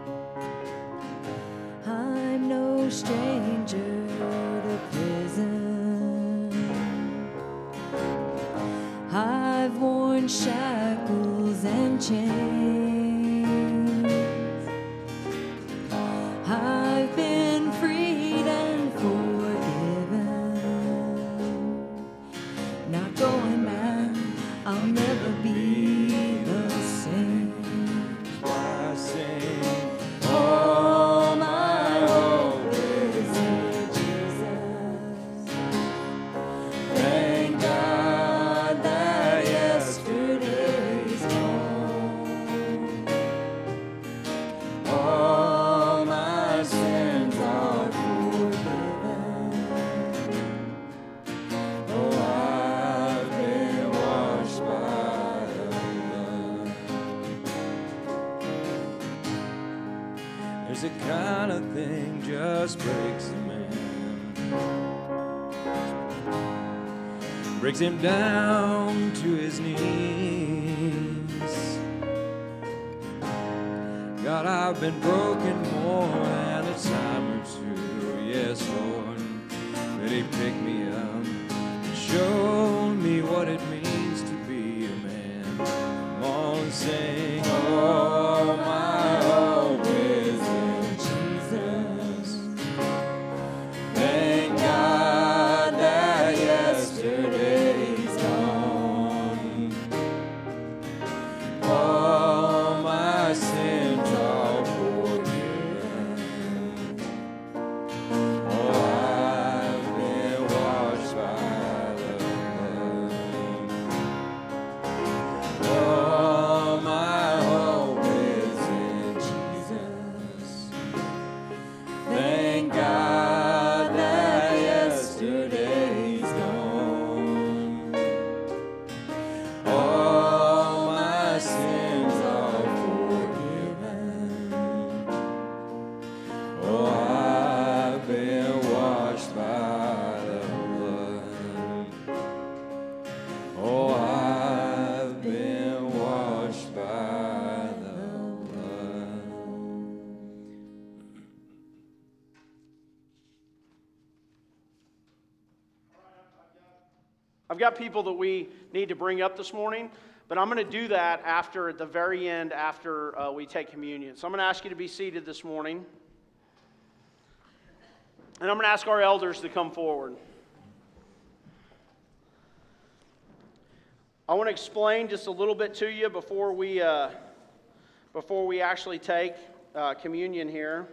I'm no stranger to prison. I've worn shackles and chains. I've been freed and forgiven. Not going back, I'll never be the same. I sing, All my hope is in Jesus. thank God that yesterday's gone. All my sins are forgiven. Oh, I've been washed by the blood. There's a kind of thing just breaks a man, breaks him down to his knees. God, I've been broken more than a time or two. Yes, Lord, but He picked me up and showed me what it means to be a man. Come on, sing, oh, my hope is in Jesus. Thank God that yesterday's gone. All my sins are forgiven. I've got people that we need to bring up this morning, but I'm going to do that after, at the very end, after uh, we take communion. So I'm going to ask you to be seated this morning. And I'm going to ask our elders to come forward. I want to explain just a little bit to you before we, uh, before we actually take uh, communion here,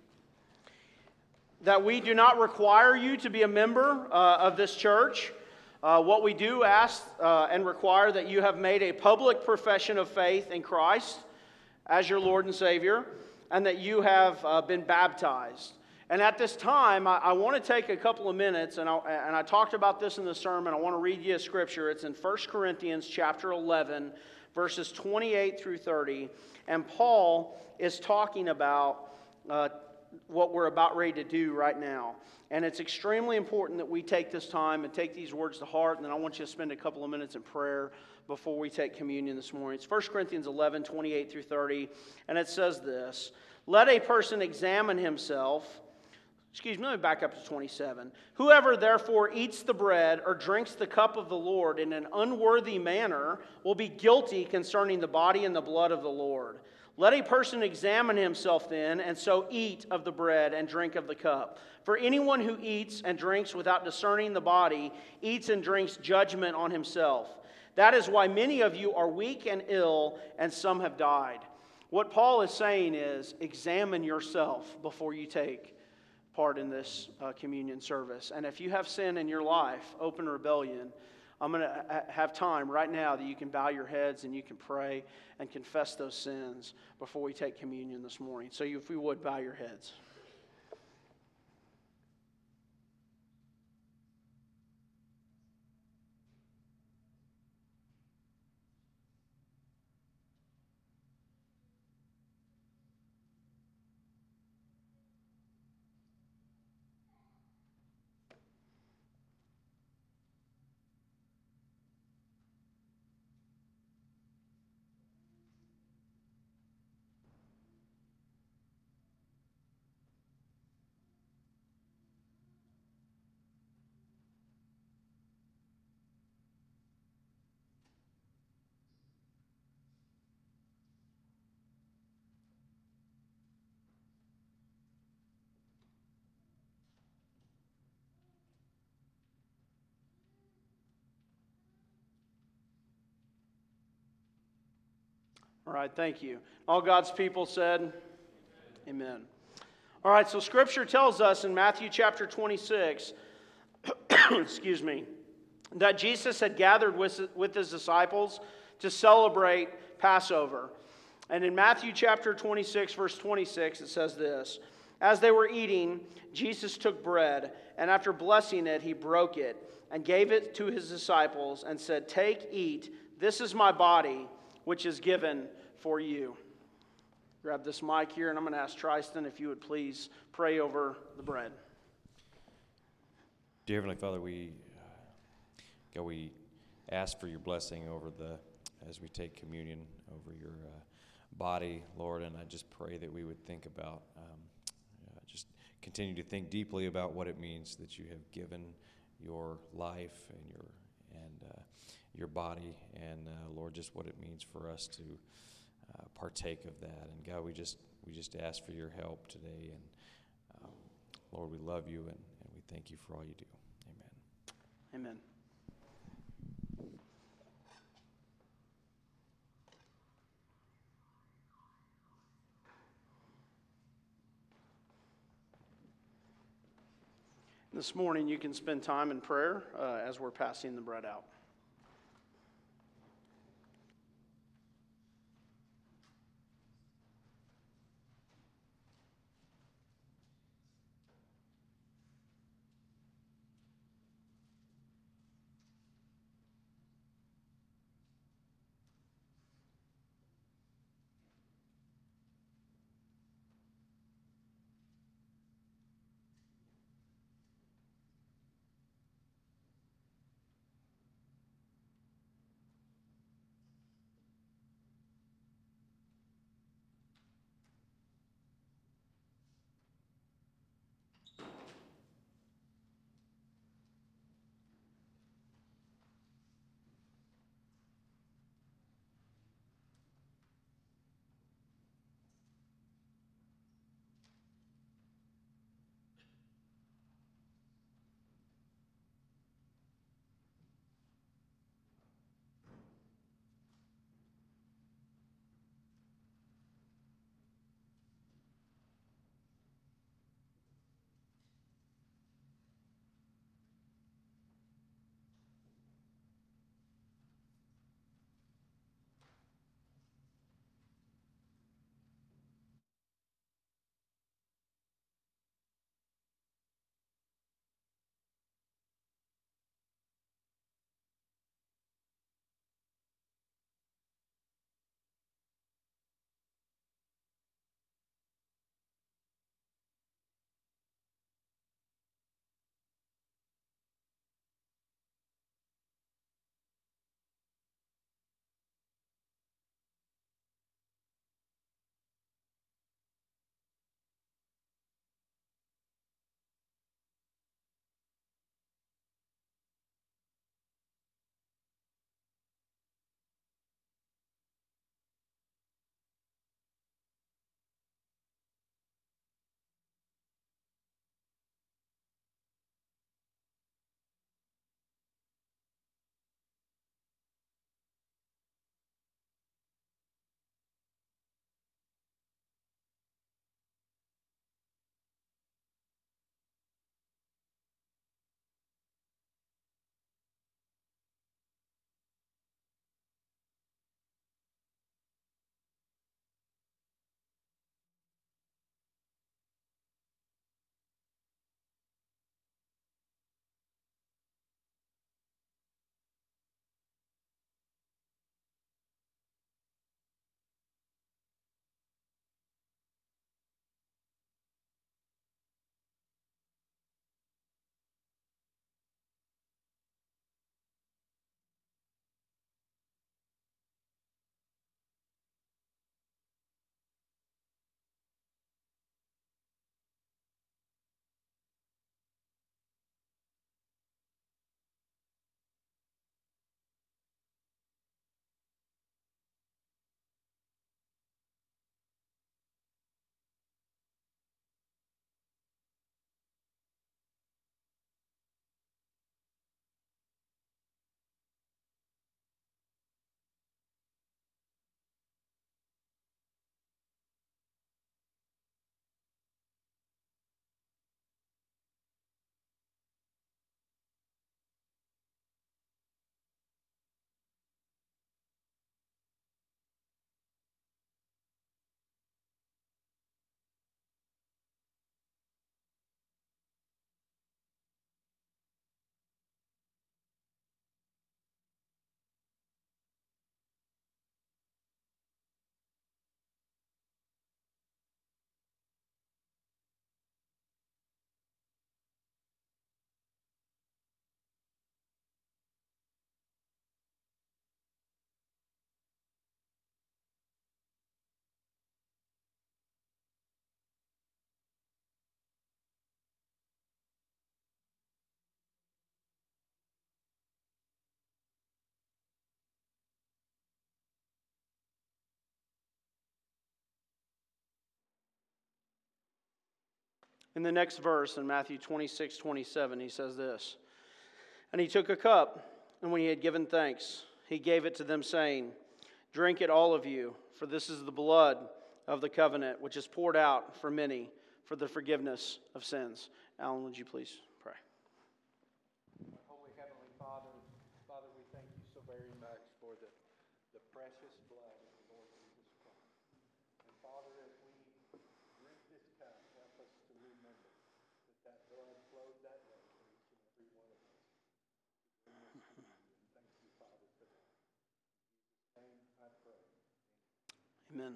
that we do not require you to be a member uh, of this church. Uh, what we do ask uh, and require that you have made a public profession of faith in Christ as your Lord and Savior, and that you have uh, been baptized. And at this time, I, I want to take a couple of minutes, and I, and I talked about this in the sermon. I want to read you a scripture. It's in First Corinthians chapter eleven, verses twenty-eight through thirty. And Paul is talking about uh, what we're about ready to do right now. And it's extremely important that we take this time and take these words to heart. And then I want you to spend a couple of minutes in prayer before we take communion this morning. It's First Corinthians eleven, twenty-eight through thirty. And it says this: let a person examine himself. Excuse me, let me back up to twenty-seven. Whoever therefore eats the bread or drinks the cup of the Lord in an unworthy manner will be guilty concerning the body and the blood of the Lord. Let a person examine himself then, and so eat of the bread and drink of the cup. For anyone who eats and drinks without discerning the body eats and drinks judgment on himself. That is why many of you are weak and ill, and some have died. What Paul is saying is, examine yourself before you take part in this uh, communion service. And if you have sin in your life, open rebellion, I'm going to ha- have time right now that you can bow your heads and you can pray and confess those sins before we take communion this morning. So you, if we would, bow your heads. All right, thank you. All God's people said, amen. All right, so Scripture tells us in Matthew chapter twenty-six, excuse me, that Jesus had gathered with, with his disciples to celebrate Passover. And in Matthew chapter twenty-six, verse twenty-six, it says this: as they were eating, Jesus took bread, and after blessing it, he broke it and gave it to his disciples and said, take, eat, this is my body, which is given for you. Grab this mic here, and I'm going to ask Tristan if you would please pray over the bread. Dear Heavenly Father, we God, we ask for your blessing over the as we take communion over your uh, body, Lord, and I just pray that we would think about, um, uh, just continue to think deeply about what it means that you have given your life and your and uh, your body, and uh, Lord, just what it means for us to uh, partake of that. And God, we just we just ask for your help today, and um, Lord, we love you, and, and we thank you for all you do. Amen. Amen. This morning you can spend time in prayer uh, as we're passing the bread out. In the next verse, in Matthew twenty-six, twenty-seven, he says this, "And he took a cup, and when he had given thanks, he gave it to them, saying, 'Drink it, all of you, for this is the blood of the covenant, which is poured out for many for the forgiveness of sins.'" Alan, would you please pray? Holy Heavenly Father, Father, we thank you so very much for the, the precious blood of the Lord Jesus Christ. And Father, as we drink this cup, help us to remember that that blood flowed that way for each and every one of us. To bring us to you. And thank you, Father, for that. In Jesus' name I pray. Amen.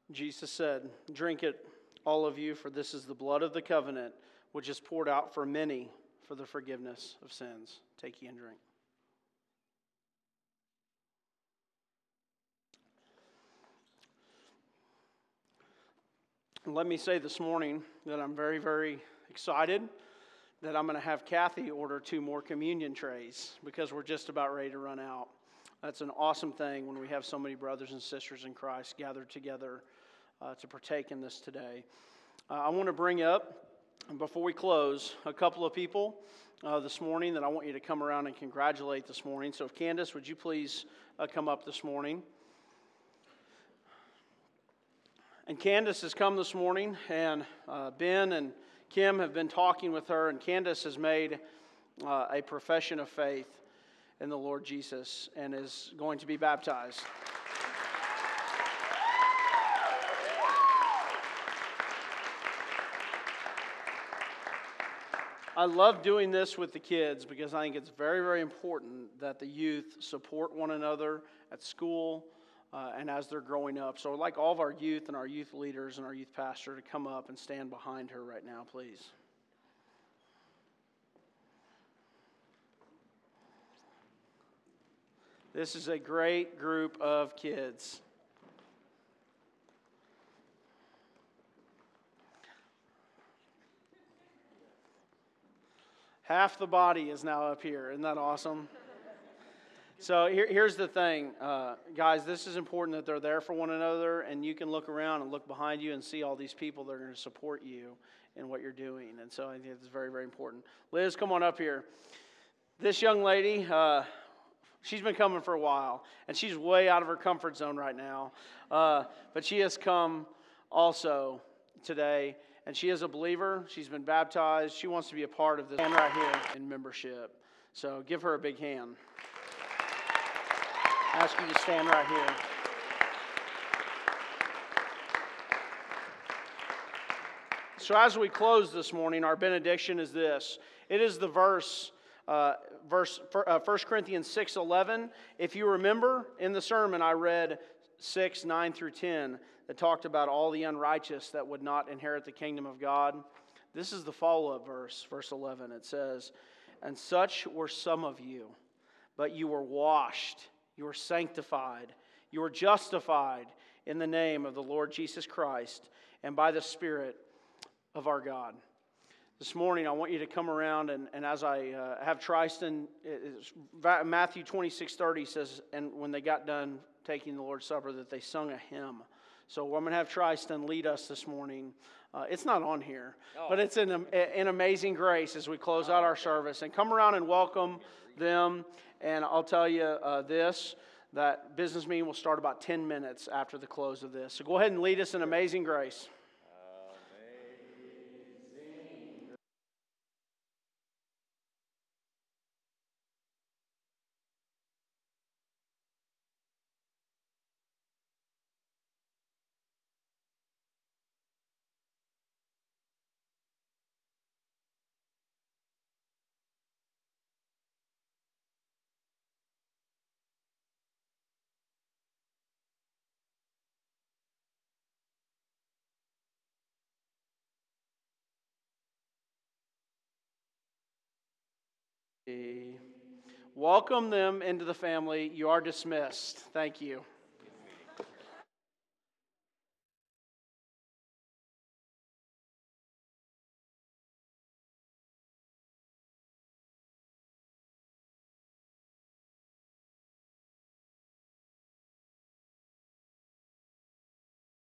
Jesus said, "Drink it, all of you, for this is the blood of the covenant, which is poured out for many for the forgiveness of sins." Take ye and drink. Let me say this morning that I'm very, very excited that I'm going to have Kathy order two more communion trays because we're just about ready to run out. That's an awesome thing when we have so many brothers and sisters in Christ gathered together uh, to partake in this today. Uh, I want to bring up, before we close, a couple of people uh, this morning that I want you to come around and congratulate this morning. So if Candace, would you please uh, come up this morning? And Candace has come this morning, and uh, Ben and Kim have been talking with her, and Candace has made uh, a profession of faith in the Lord Jesus and is going to be baptized. I love doing this with the kids because I think it's very, very important that the youth support one another at school uh, and as they're growing up. So I'd like all of our youth and our youth leaders and our youth pastor to come up and stand behind her right now, please. This is a great group of kids. Half the body is now up here. Isn't that awesome? So here, here's the thing, uh, guys, this is important that they're there for one another, and you can look around and look behind you and see all these people that are going to support you in what you're doing. And so I think it's very, very important. Liz, come on up here. This young lady, uh, she's been coming for a while, and she's way out of her comfort zone right now. Uh, but she has come also today, and she is a believer. She's been baptized. She wants to be a part of this and right here in membership. So give her a big hand. I ask you to stand right here. So as we close this morning, our benediction is this. It is the verse, uh, verse uh, First Corinthians six eleven. If you remember, in the sermon I read six, nine through ten that talked about all the unrighteous that would not inherit the kingdom of God. This is the follow-up verse, verse eleven. It says, "And such were some of you, but you were washed, you were sanctified, you were justified in the name of the Lord Jesus Christ and by the Spirit of our God." This morning, I want you to come around, and, and as I uh, have Tristan, it's, Matthew twenty-six thirty says, and when they got done taking the Lord's Supper, that they sung a hymn. So I'm going to have Tristan lead us this morning. Uh, it's not on here, oh. but it's in, in Amazing Grace as we close out our service. And come around and welcome them. And I'll tell you uh, this, that business meeting will start about ten minutes after the close of this. So go ahead and lead us in Amazing Grace. Welcome them into the family. You are dismissed. Thank you.